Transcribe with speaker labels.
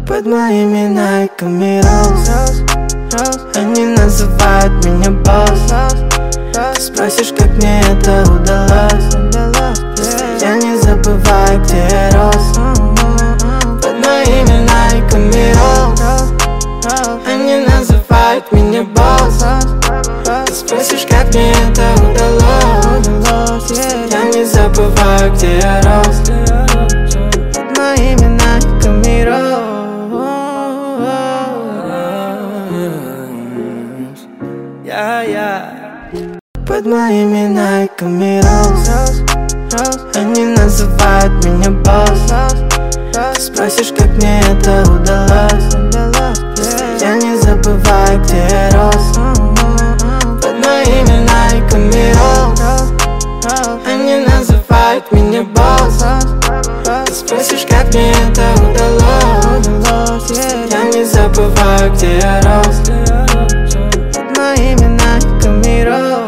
Speaker 1: под моими найками роз. Они называют меня босс. Ты спросишь, как мне это удалось, если я не забываю, где я рос. Под моими найками роз. Они называют меня босс. Ты спросишь, как мне это удалось, если я не забываю, где я рос. Под моими найками роз. Под моими найками роз. Они называют меня босс. Ты спросишь, как мне это удалось, если я не забываю, где я рос. Под моими найками роз. Они называют меня босс. Ты спросишь, как мне это удалось, если я не забываю, где я рос. Под моими найками роз.